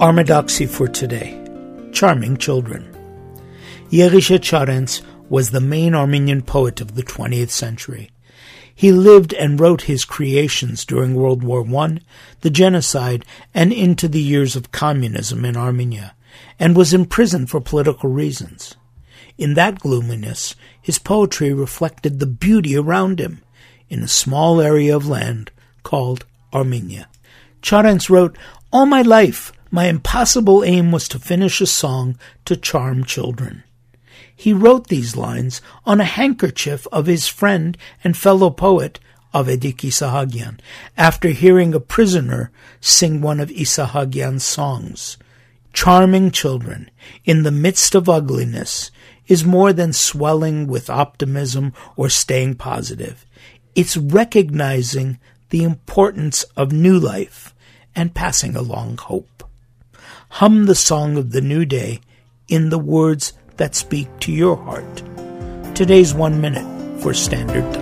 Armadoxy for today. Charming children. Yerishe Charentz was the main Armenian poet of the 20th century. He lived and wrote his creations during World War I, the genocide, and into the years of communism in Armenia, and was imprisoned for political reasons. In that gloominess, his poetry reflected the beauty around him in a small area of land called Armenia. Charentz wrote, "All my life, my impossible aim was to finish a song to charm children." He wrote these lines on a handkerchief of his friend and fellow poet, Avedik Isahagyan, after hearing a prisoner sing one of Isahagyan's songs. Charming children, in the midst of ugliness, is more than swelling with optimism or staying positive. It's recognizing the importance of new life and passing along hope. Hum the song of the new day in the words that speak to your heart. Today's 1 minute for Standard Time.